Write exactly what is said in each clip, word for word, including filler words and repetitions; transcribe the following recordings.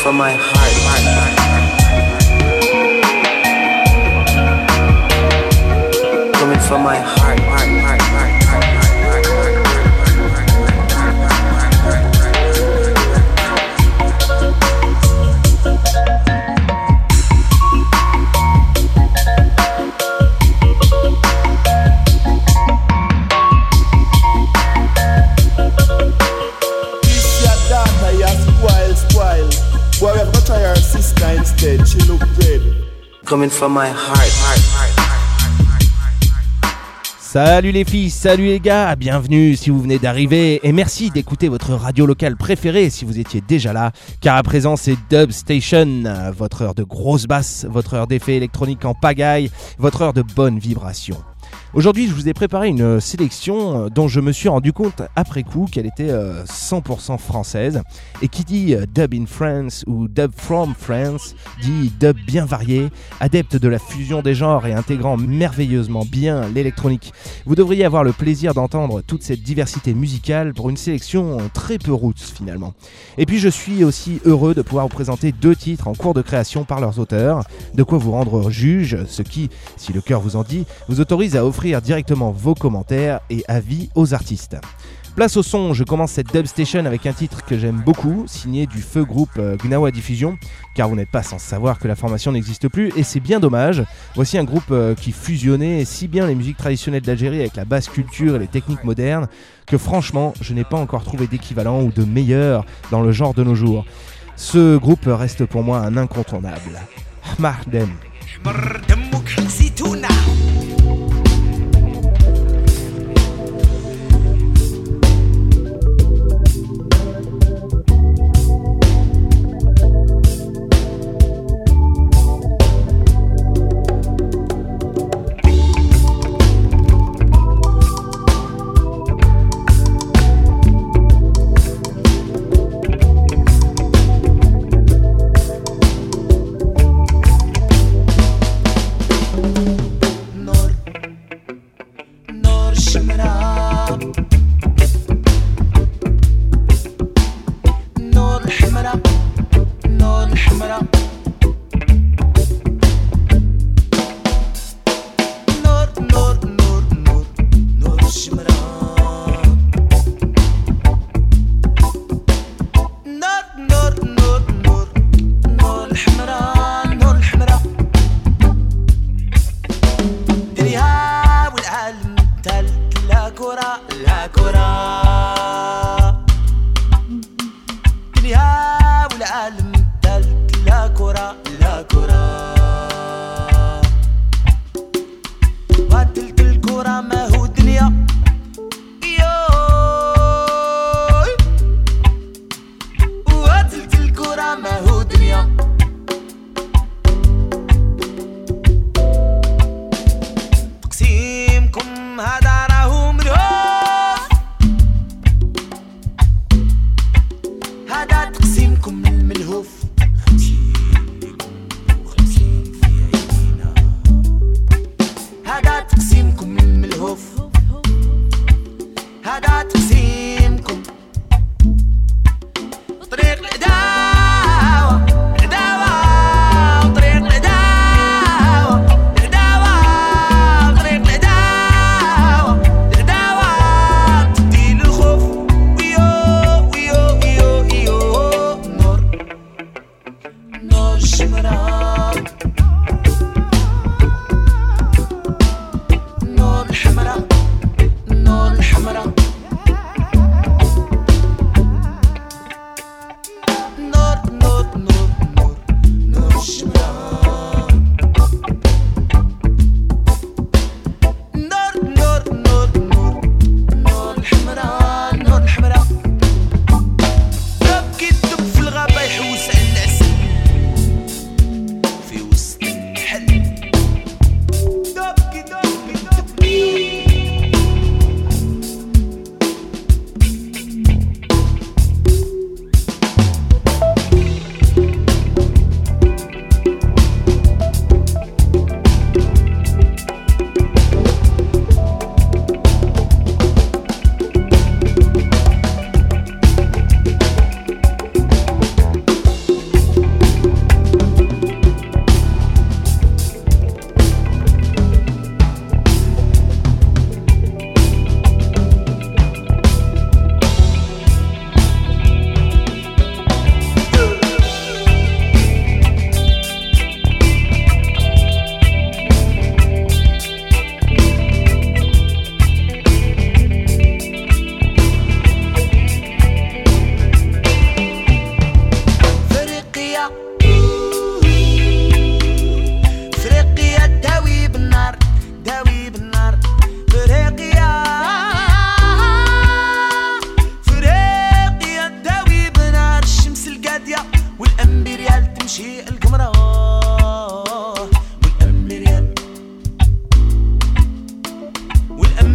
from my heart. Coming from my heart, heart, heart, heart, heart, heart, heart, instead, she look good. Coming from my heart, heart, heart, heart. Salut les filles, salut les gars, bienvenue si vous venez d'arriver et merci d'écouter votre radio locale préférée si vous étiez déjà là, car à présent c'est Dub Station, votre heure de grosse basse, votre heure d'effets électroniques en pagaille, votre heure de bonne vibration. Aujourd'hui, je vous ai préparé une sélection dont je me suis rendu compte après coup qu'elle était cent pour cent française. Et qui dit dub in France ou dub from France dit dub bien varié, adepte de la fusion des genres et intégrant merveilleusement bien l'électronique. Vous devriez avoir le plaisir d'entendre toute cette diversité musicale pour une sélection très peu roots finalement. Et puis je suis aussi heureux de pouvoir vous présenter deux titres en cours de création par leurs auteurs, de quoi vous rendre juge, ce qui, si le cœur vous en dit, vous autorise à offrir directement vos commentaires et avis aux artistes. Place au son, je commence cette Dub Station avec un titre que j'aime beaucoup, signé du feu groupe euh, Gnawa Diffusion, car vous n'êtes pas sans savoir que la formation n'existe plus et c'est bien dommage. Voici un groupe euh, qui fusionnait si bien les musiques traditionnelles d'Algérie avec la basse culture et les techniques modernes que franchement je n'ai pas encore trouvé d'équivalent ou de meilleur dans le genre de nos jours. Ce groupe reste pour moi un incontournable. Hmardem.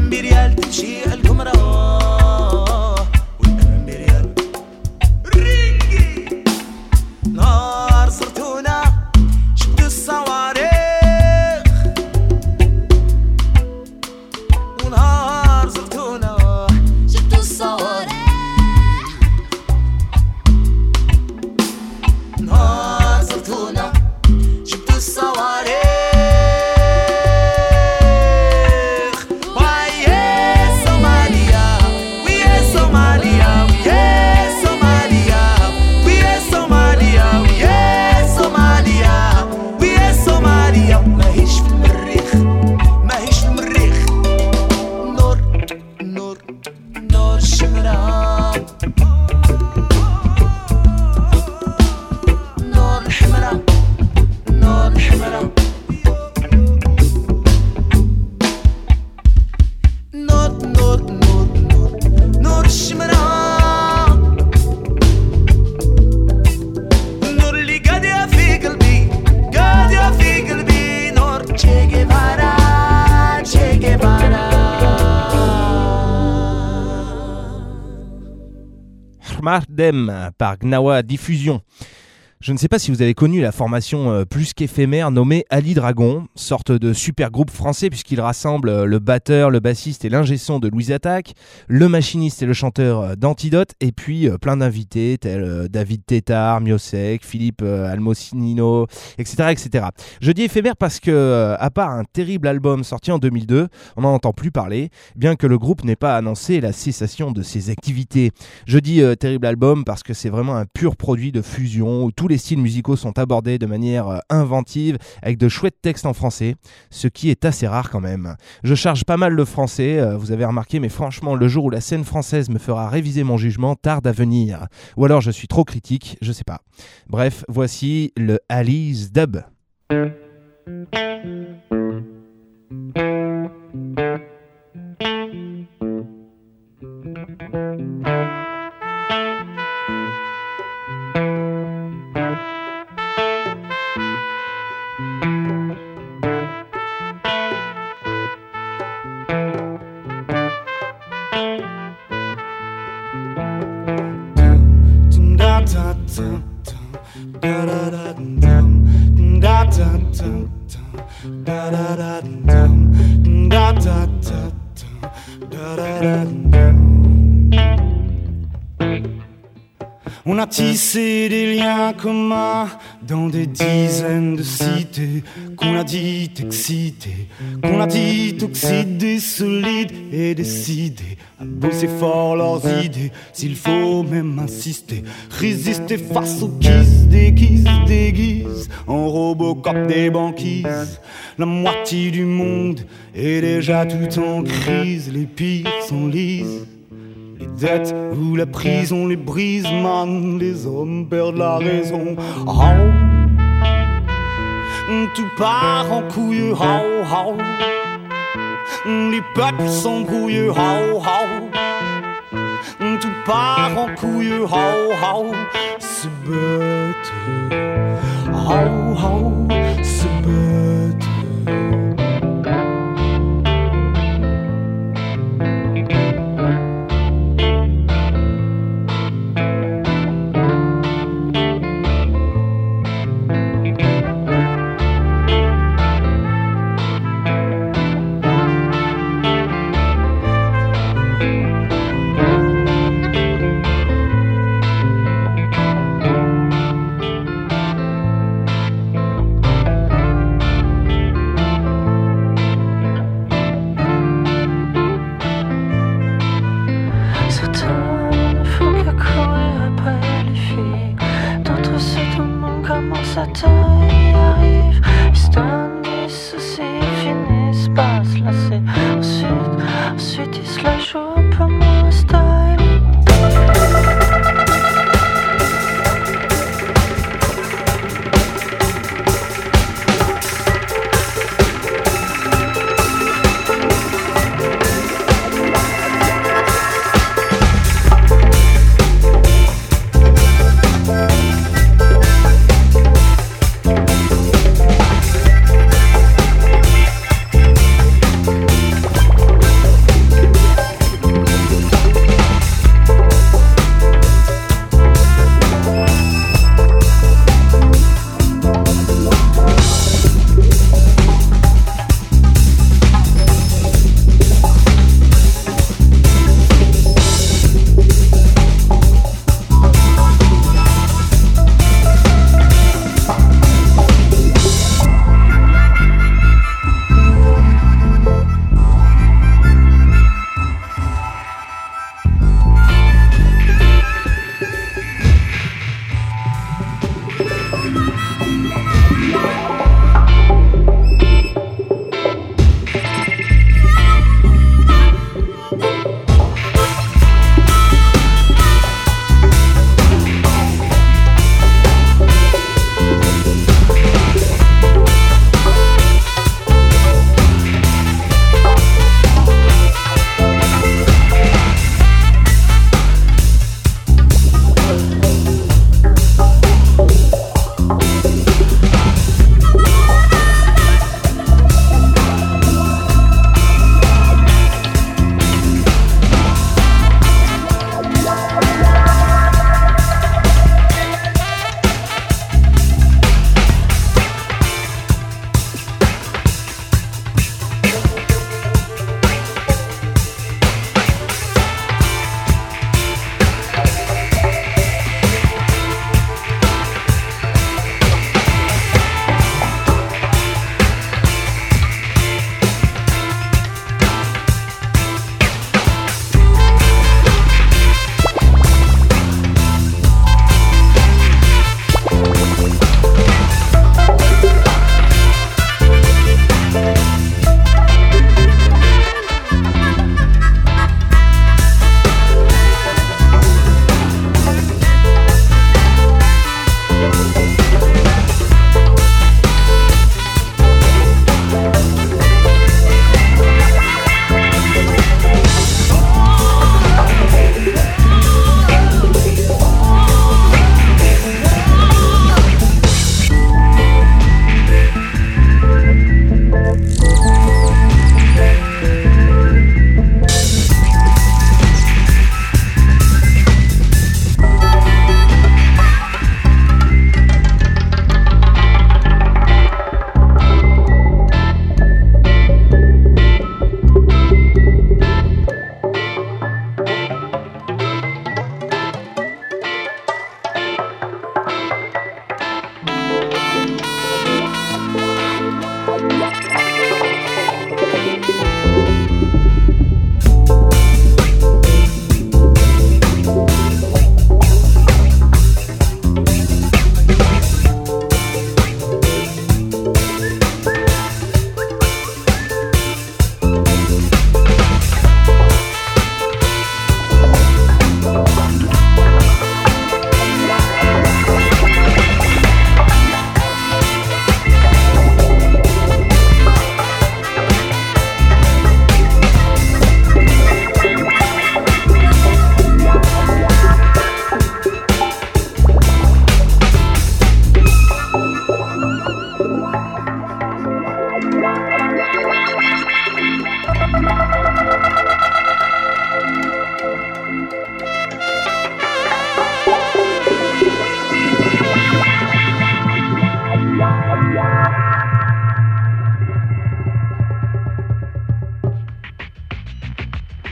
بريال تمشي القمرة والأمن بريال رينجي نهار صرتونا شدوا الصواريخ ونهار صرتونا شدوا الصواريخ نهار صرتونا شدوا الصواريخ Mardem par Gnawa Diffusion. Je ne sais pas si vous avez connu la formation euh, plus qu'éphémère nommée Ali Dragon, sorte de super groupe français puisqu'il rassemble euh, le batteur, le bassiste et l'ingé son de Louise Attaque, le machiniste et le chanteur euh, d'Antidote, et puis euh, plein d'invités tels euh, David Tétard, Miosek, Philippe euh, Almocinino, et cetera, et cetera. Je dis éphémère parce que, euh, à part un terrible album sorti en deux mille deux, on n'en entend plus parler, bien que le groupe n'ait pas annoncé la cessation de ses activités. Je dis euh, terrible album parce que c'est vraiment un pur produit de fusion où tout les styles musicaux sont abordés de manière euh, inventive avec de chouettes textes en français, ce qui est assez rare quand même. Je charge pas mal le français, euh, vous avez remarqué, mais franchement, le jour où la scène française me fera réviser mon jugement tarde à venir. Ou alors je suis trop critique, je sais pas. Bref, voici le Ali's Dub. On a tissé des liens communs dans des dizaines de cités qu'on a dit excitées, qu'on a dit oxydées, solides et décidées à bosser fort leurs idées, s'il faut même insister, résister face aux kisses, déguisent, déguisent en Robocop des banquises. La moitié du monde est déjà tout en crise, les pires s'enlisent. Les dettes ou la prison les brise, man, les hommes perdent la raison. Oh, tout part en couille, oh, oh. Les peuples s'embrouillent, oh, oh. Tout part en couille, oh, oh. Se bête, oh, oh, se bête.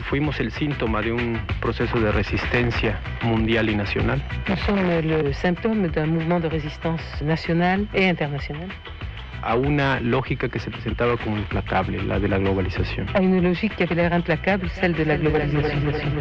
fuimos el síntoma de un proceso de resistencia mundial y nacional. Nous sommes le symptôme d'un mouvement de résistance nationale et internationale. A una lógica que se presentaba como implacable, la de la globalización. À une logique qui avait l'air implacable, celle de la globalisation.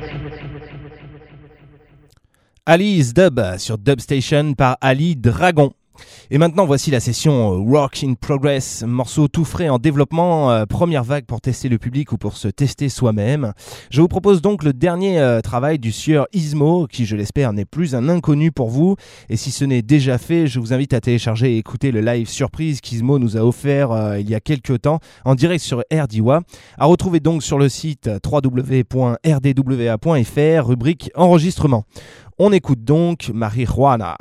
Ali's Dub sur Dub Station par Ali Dragon. Et maintenant, voici la session Work in Progress, morceau tout frais en développement, euh, première vague pour tester le public ou pour se tester soi-même. Je vous propose donc le dernier euh, travail du sieur Ismo, qui je l'espère n'est plus un inconnu pour vous. Et si ce n'est déjà fait, je vous invite à télécharger et écouter le live surprise qu'Ismo nous a offert euh, il y a quelques temps en direct sur R D W A. À retrouver donc sur le site w w w point r d w a point f r, rubrique enregistrement. On écoute donc Marijuana.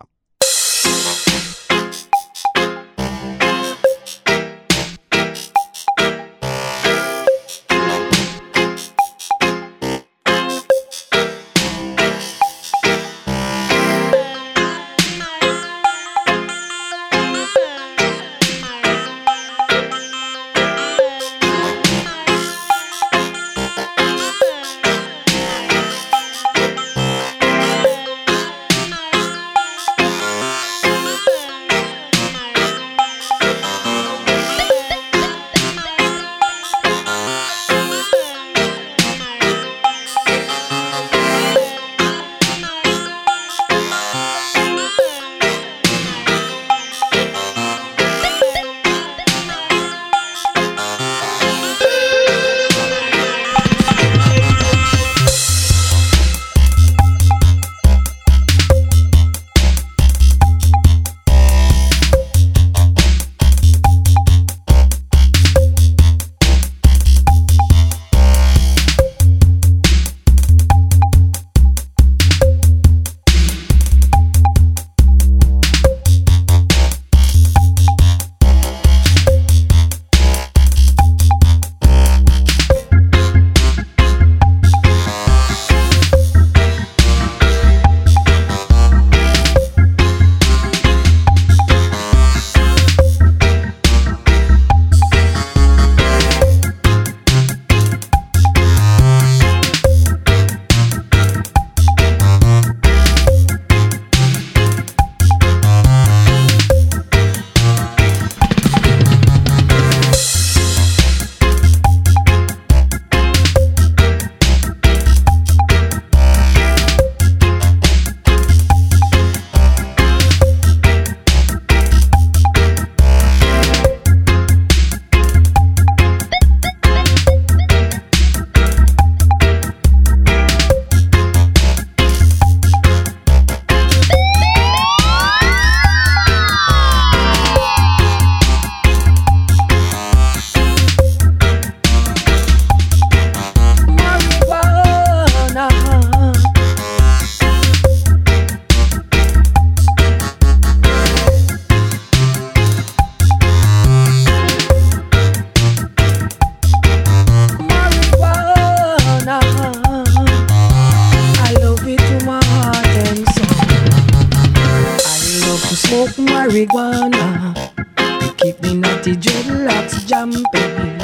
marijuana. They keep me naughty dreadlocks jumping.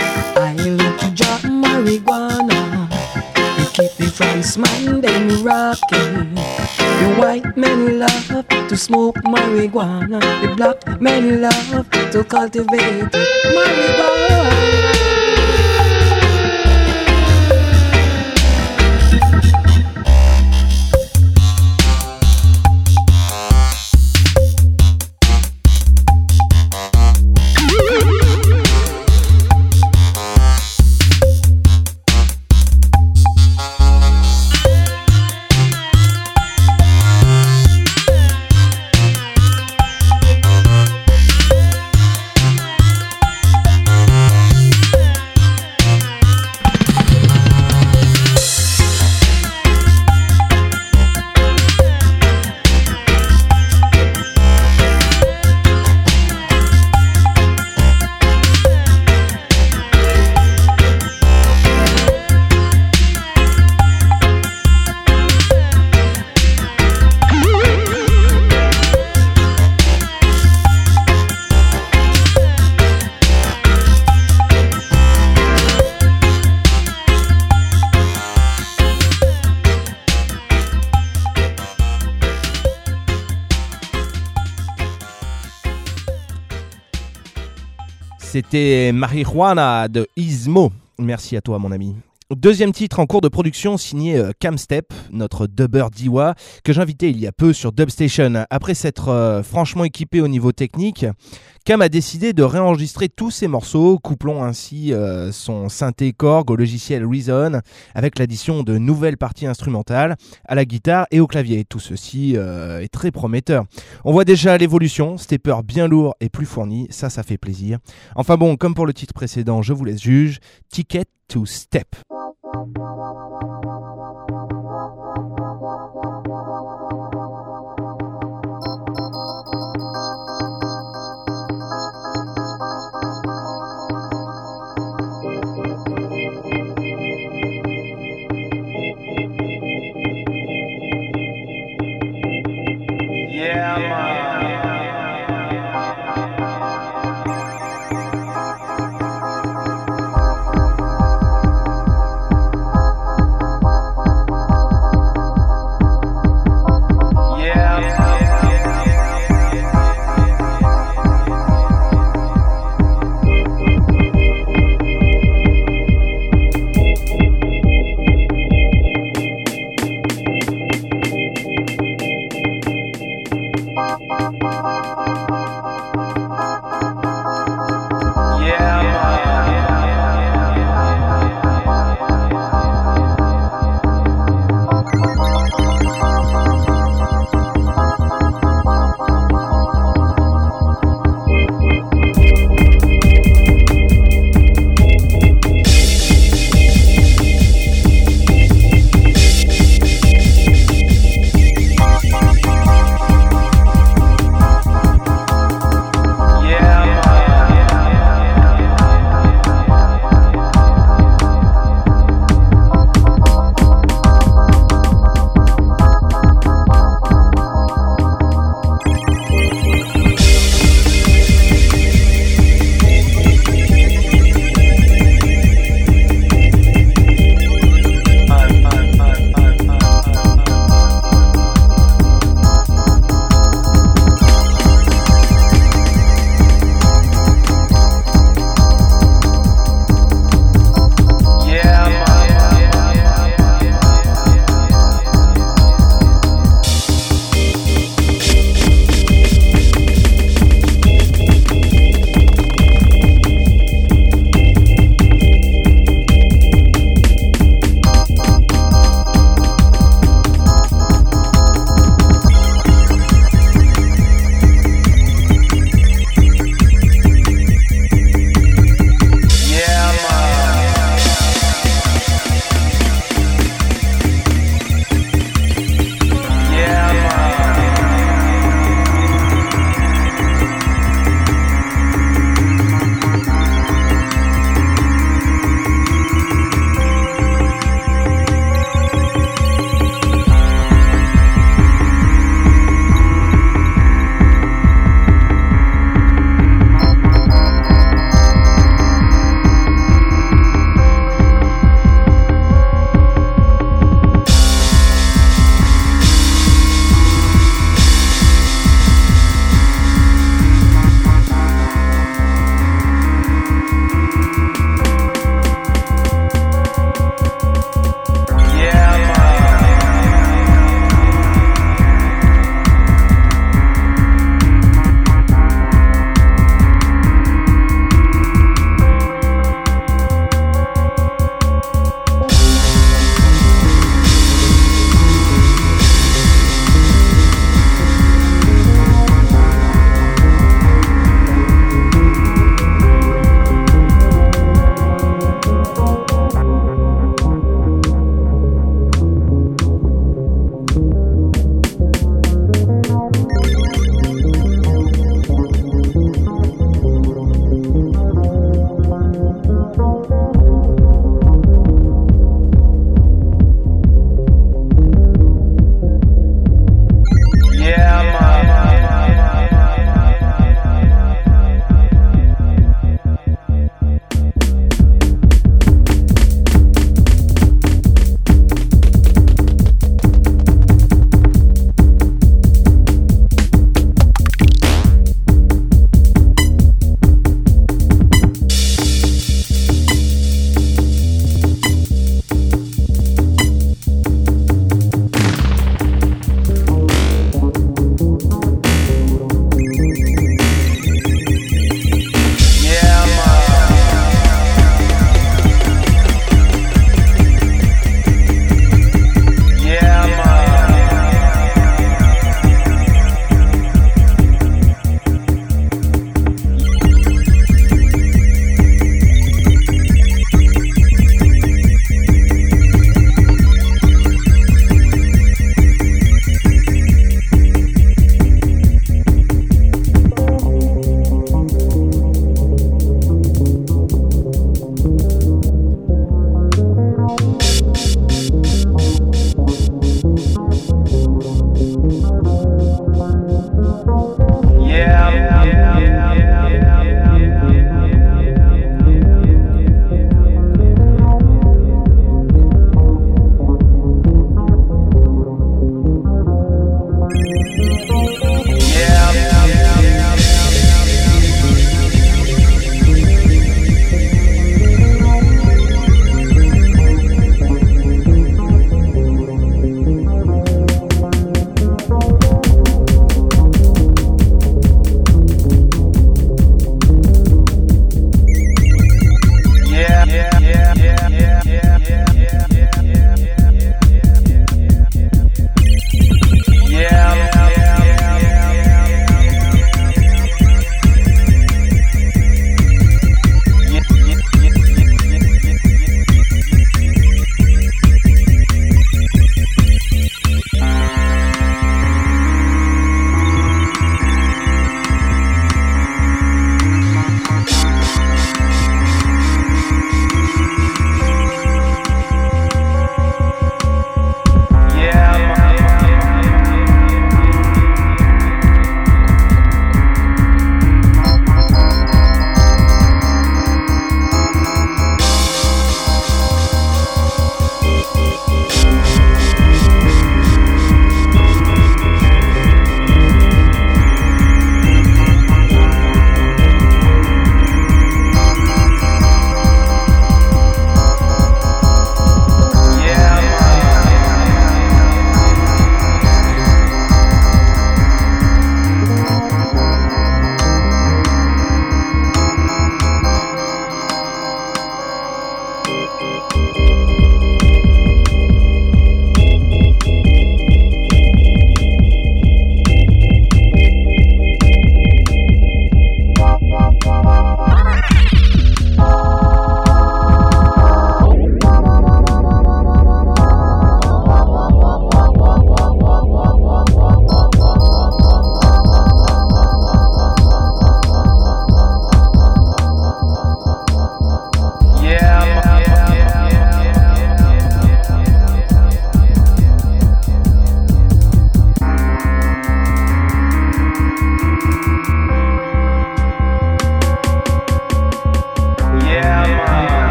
I love to drop marijuana. They keep the France man them rocking. The white men love to smoke marijuana. The black men love to cultivate marijuana. C'était Marijuana de Ismo. Merci à toi, mon ami. Deuxième titre en cours de production signé euh, Cam Step, notre dubber d'Iwa, que j'invitais il y a peu sur Dubstation. Après s'être euh, franchement équipé au niveau technique, Cam a décidé de réenregistrer tous ses morceaux, couplant ainsi euh, son synthé Korg au logiciel Reason, avec l'addition de nouvelles parties instrumentales à la guitare et au clavier. Tout ceci euh, est très prometteur. On voit déjà l'évolution, stepper bien lourd et plus fourni, ça, ça fait plaisir. Enfin bon, comme pour le titre précédent, je vous laisse juge, Ticket to Step. Yeah, man.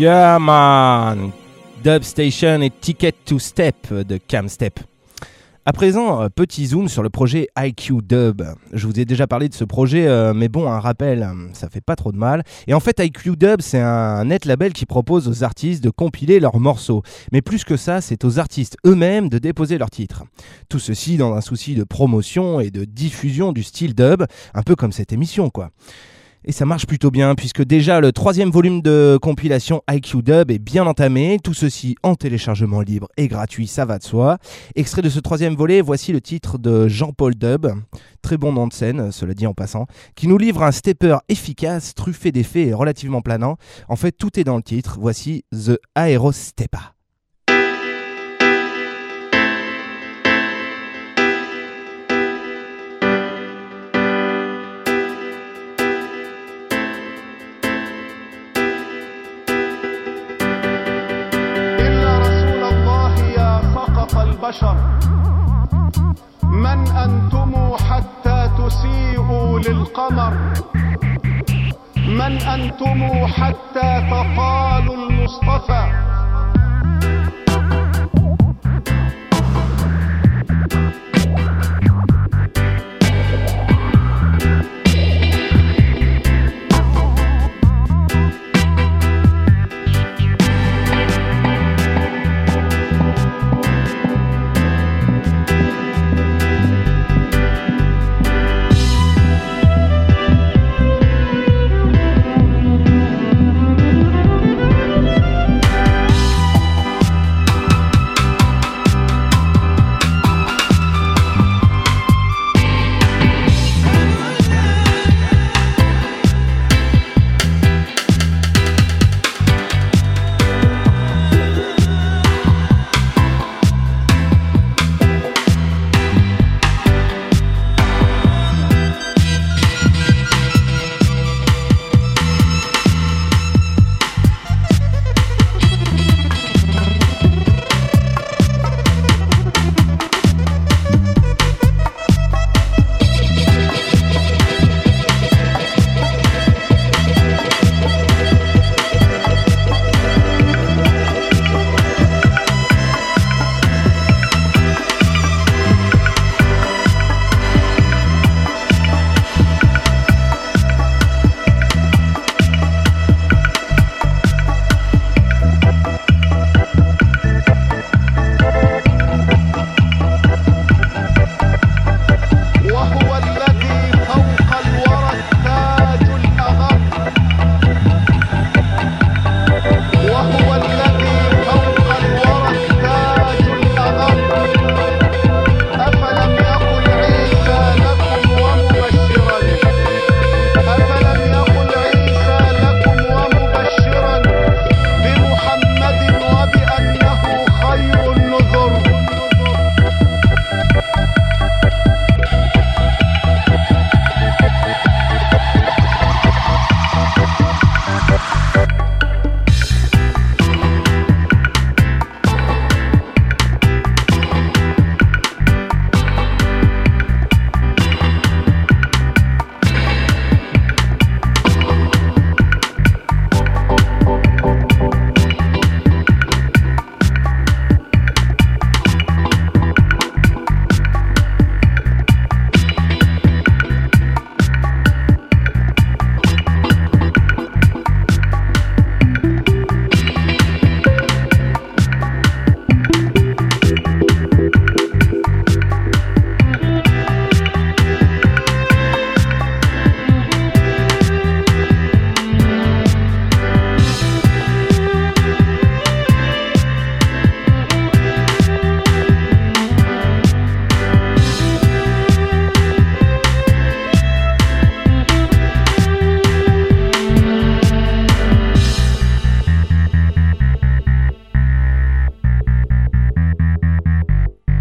Yeah man, Dub Station et Ticket to Step de Cam Step. À présent, petit zoom sur le projet I Q Dub. Je vous ai déjà parlé de ce projet, euh, mais bon, un rappel, ça fait pas trop de mal. Et en fait, I Q Dub, c'est un net label qui propose aux artistes de compiler leurs morceaux. Mais plus que ça, c'est aux artistes eux-mêmes de déposer leurs titres. Tout ceci dans un souci de promotion et de diffusion du style dub, un peu comme cette émission, quoi. Et ça marche plutôt bien puisque déjà le troisième volume de compilation I Q Dub est bien entamé, tout ceci en téléchargement libre et gratuit, ça va de soi. Extrait de ce troisième volet, voici le titre de Jean-Paul Dub, très bon nom de scène, cela dit en passant, qui nous livre un stepper efficace, truffé d'effets et relativement planant. En fait, tout est dans le titre, voici The Aerosteppa. البشر من أنتم حتى تسيئوا للقمر من أنتم حتى تقالوا المصطفى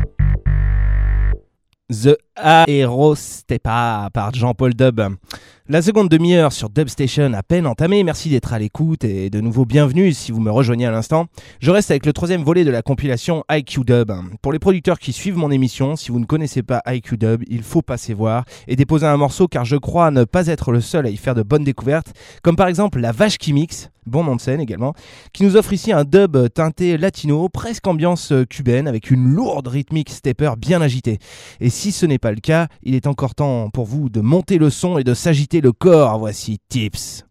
The Aerosteppa par Jean-Paul Dub. La seconde demi-heure sur Dub Station à peine entamée, merci d'être à l'écoute et de nouveau bienvenue si vous me rejoignez à l'instant. Je reste avec le troisième volet de la compilation I Q Dub. Pour les producteurs qui suivent mon émission, si vous ne connaissez pas I Q Dub, il faut passer voir et déposer un morceau car je crois ne pas être le seul à y faire de bonnes découvertes, comme par exemple La Vache qui mixe, bon nom de scène également, qui nous offre ici un dub teinté latino, presque ambiance cubaine, avec une lourde rythmique stepper bien agitée. Et si ce n'est pas le cas, il est encore temps pour vous de monter le son et de s'agiter le corps. Voici Tips.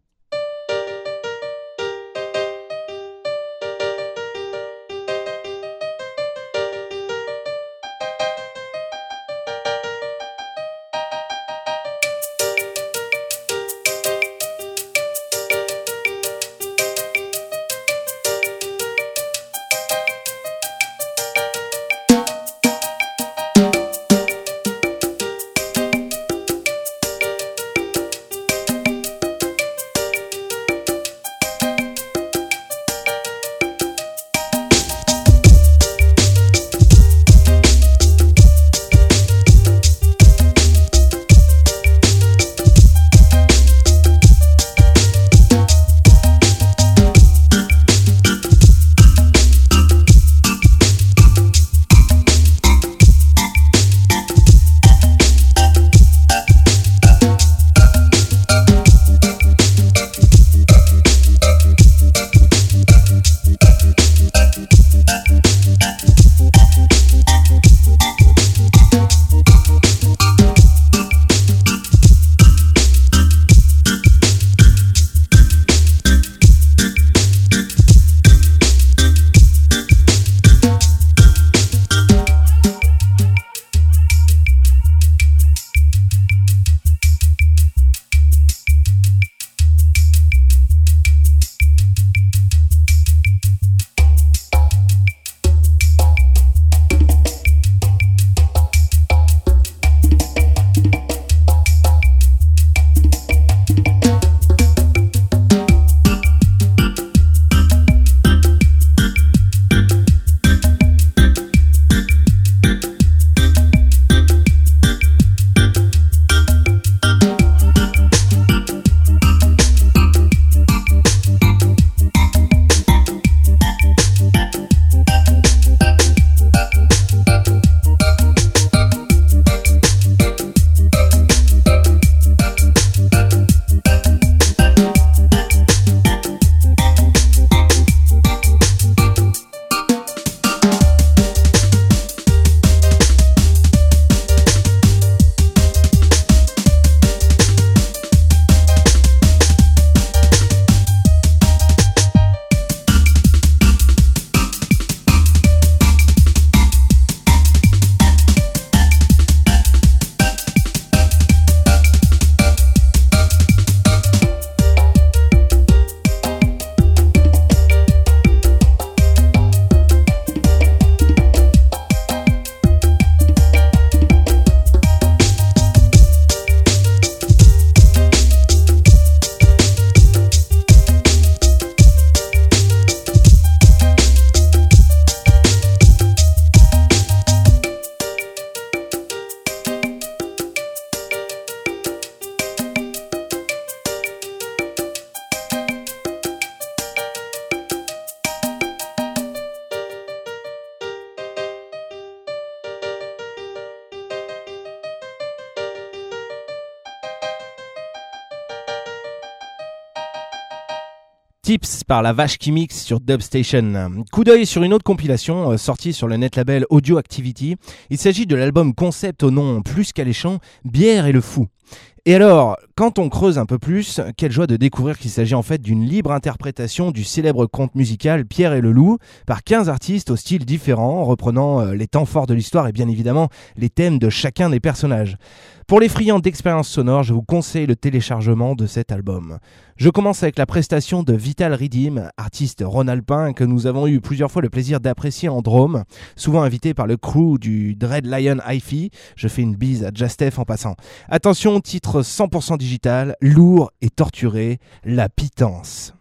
Tips par La Vache qui mixe sur Dub Station. Coup d'œil sur une autre compilation euh, sortie sur le net label Audio Activity. Il s'agit de l'album concept au nom plus qu'alléchant, Bière et le Fou. Et alors, quand on creuse un peu plus, quelle joie de découvrir qu'il s'agit en fait d'une libre interprétation du célèbre conte musical Pierre et le Loup par quinze artistes au style différent, reprenant les temps forts de l'histoire et bien évidemment les thèmes de chacun des personnages. Pour les friands d'expériences sonores, je vous conseille le téléchargement de cet album. Je commence avec la prestation de Vital Redeem, artiste rhône-alpin que nous avons eu plusieurs fois le plaisir d'apprécier en Drôme, souvent invité par le crew du Dread Lion Hi-Fi. Je fais une bise à Jastef en passant. Attention, titre cent pour cent digital, lourd et torturé, La Pitance.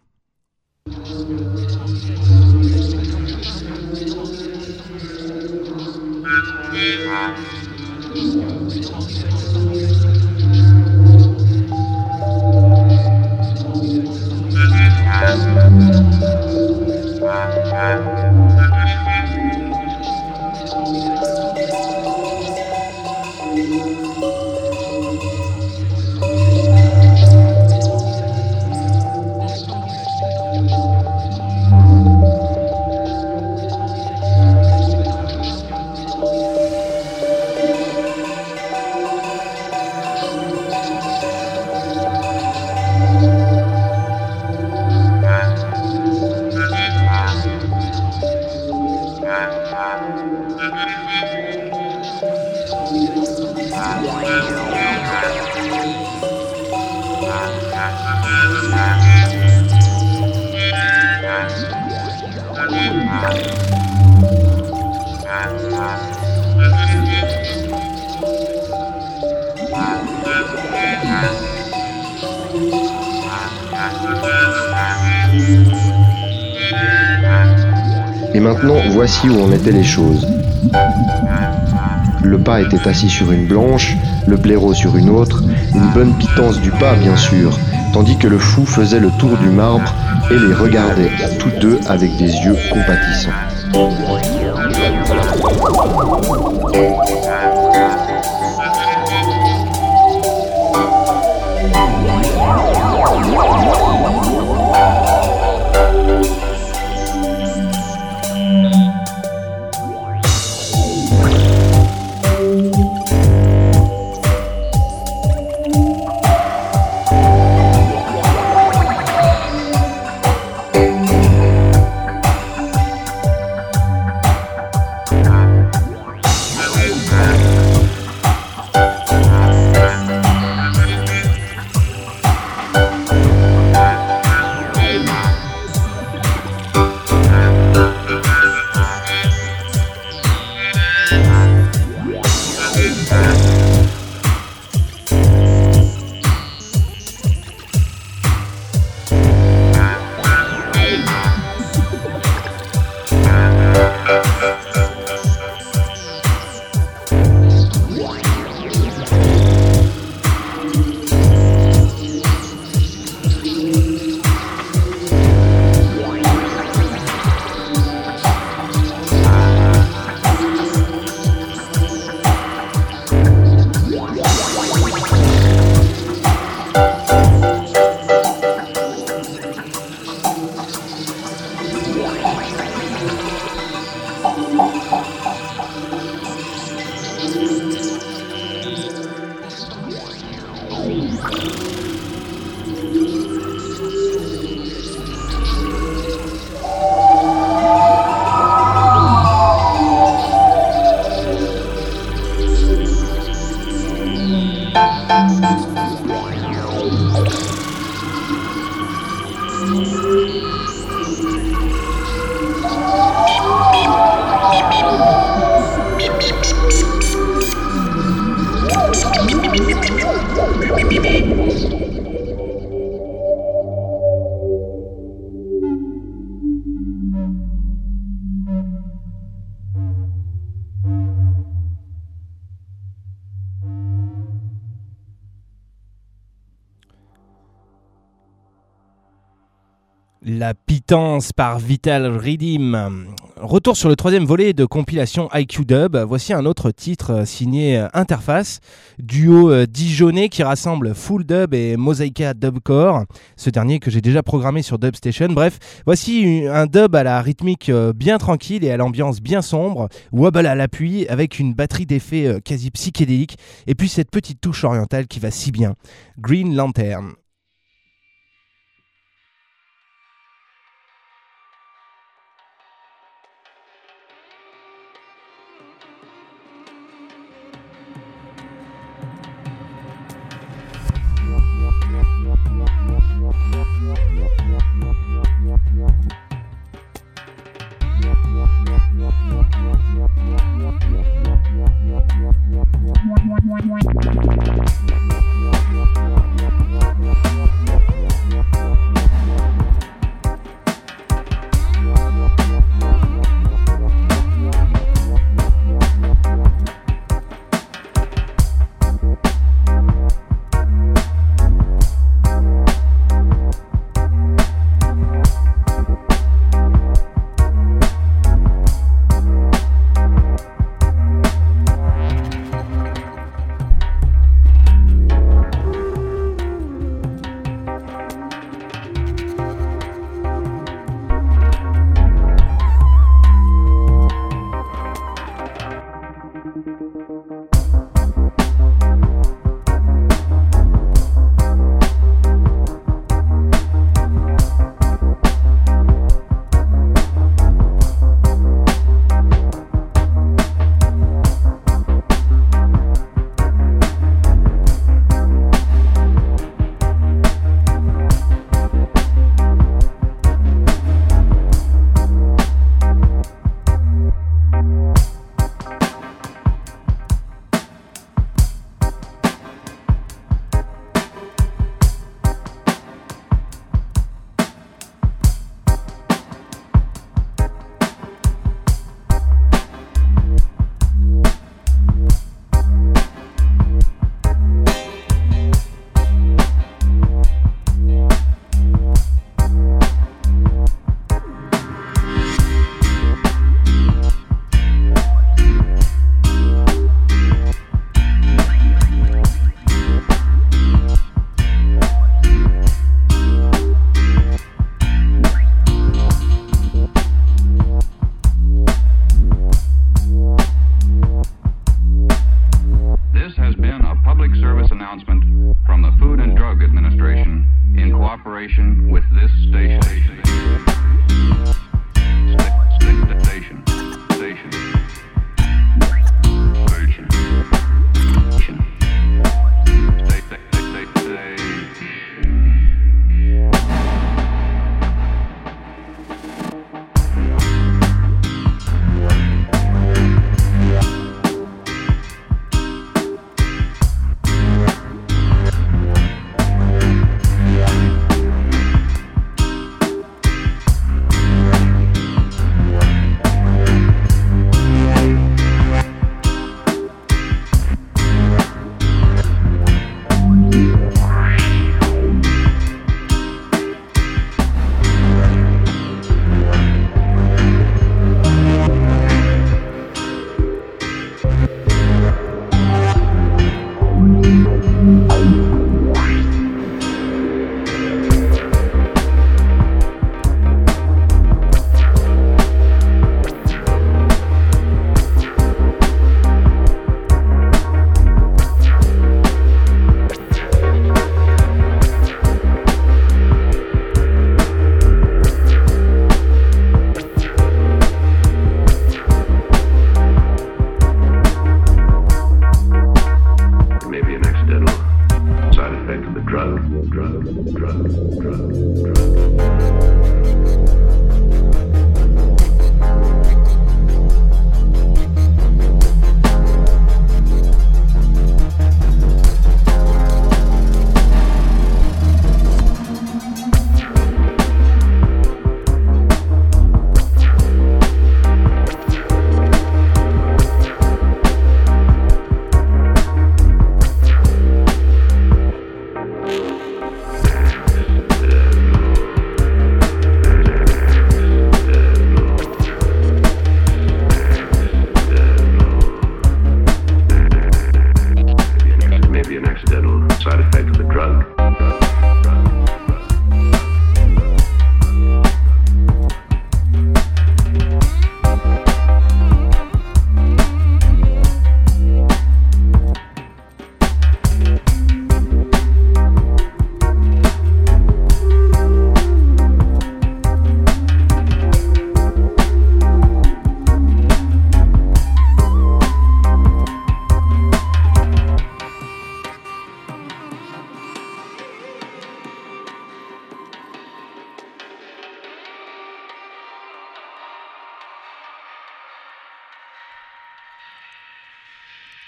Et maintenant, voici où en étaient les choses. Le pas était assis sur une blanche, le blaireau sur une autre, une bonne pitance du pas bien sûr, tandis que le fou faisait le tour du marbre et les regardait, tous deux avec des yeux compatissants. La pitance par Vital Riddim. Retour sur le troisième volet de compilation I Q Dub. Voici un autre titre signé Interface, duo dijonnais qui rassemble Full Dub et Mosaica Dubcore, ce dernier que j'ai déjà programmé sur Dub Station. Bref, voici un dub à la rythmique bien tranquille et à l'ambiance bien sombre, wobble à l'appui avec une batterie d'effets quasi psychédéliques et puis cette petite touche orientale qui va si bien. Green Lantern.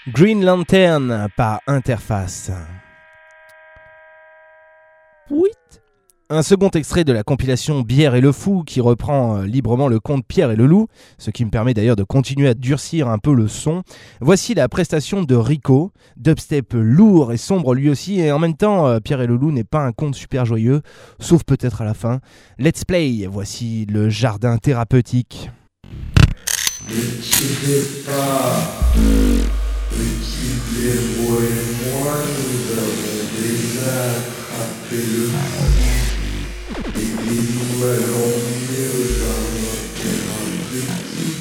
Green Lantern par Interface. Oui. Un second extrait de la compilation Bière et le Fou qui reprend euh, librement le conte Pierre et le Loup, ce qui me permet d'ailleurs de continuer à durcir un peu le son. Voici la prestation de Rico, dubstep lourd et sombre lui aussi, et en même temps euh, Pierre et le Loup n'est pas un conte super joyeux, sauf peut-être à la fin. Let's play, voici le jardin thérapeutique. Ne quittez pas, petit blaireau et moi, nous avons déjà attrapé le fou. Et nous allons mieux dans notre thérapeutique.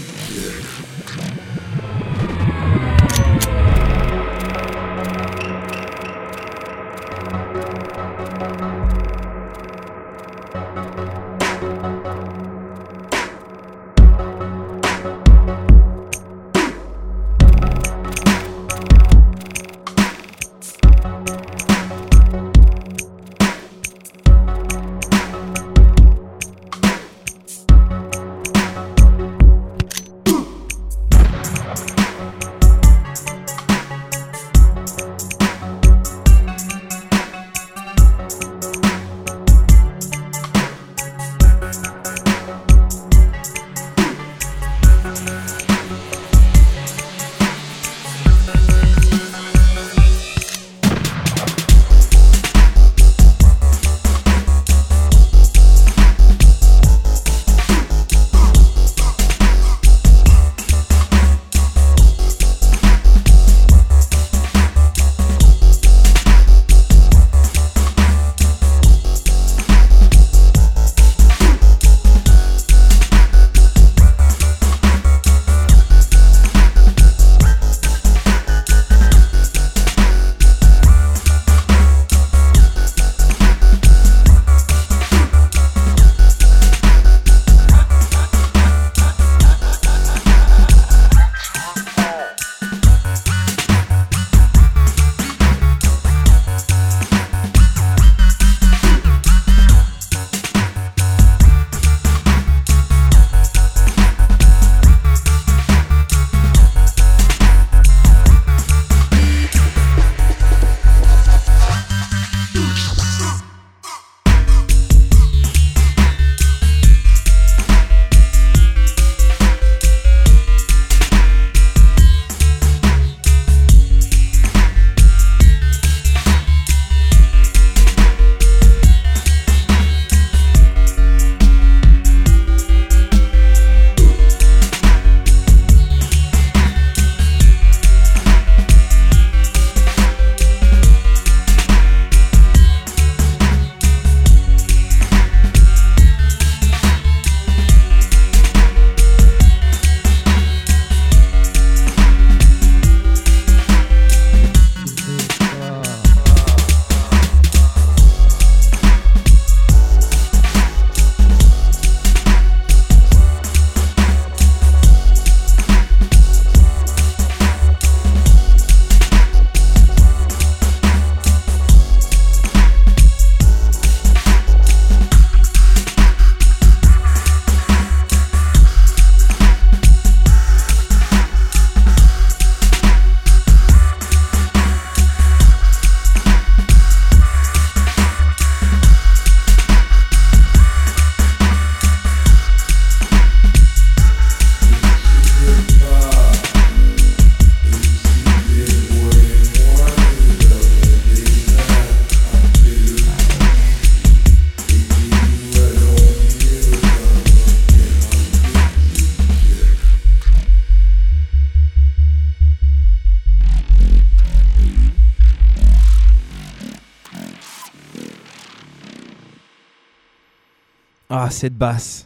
Ah, cette basse.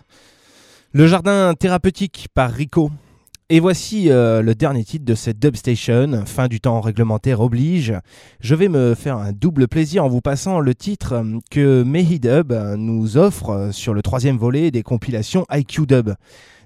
Le jardin thérapeutique par Rico. Et voici euh, le dernier titre de cette Dubstation, fin du temps réglementaire oblige. Je vais me faire un double plaisir en vous passant le titre que Mehidub nous offre sur le troisième volet des compilations I Q Dub.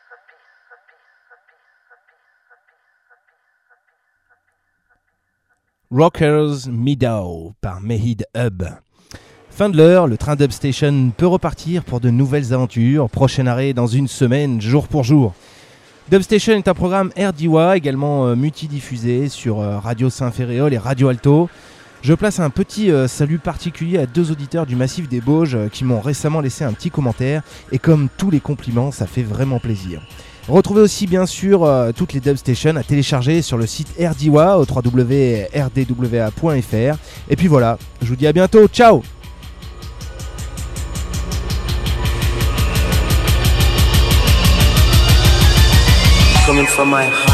peace, peace, peace. Rockers Meadow par Mehid Hub. Fin de l'heure, le train Dub Station peut repartir pour de nouvelles aventures. Prochain arrêt dans une semaine, jour pour jour. Dub Station est un programme R D W A, également euh, multidiffusé sur euh, Radio Saint-Ferréol et Radio Alto. Je place un petit euh, salut particulier à deux auditeurs du Massif des Bauges euh, qui m'ont récemment laissé un petit commentaire. Et comme tous les compliments, ça fait vraiment plaisir. Retrouvez aussi bien sûr euh, toutes les Dub Stations à télécharger sur le site R D W A au w w w point r d w a point f r. Et puis voilà, je vous dis à bientôt, ciao. Coming from my heart.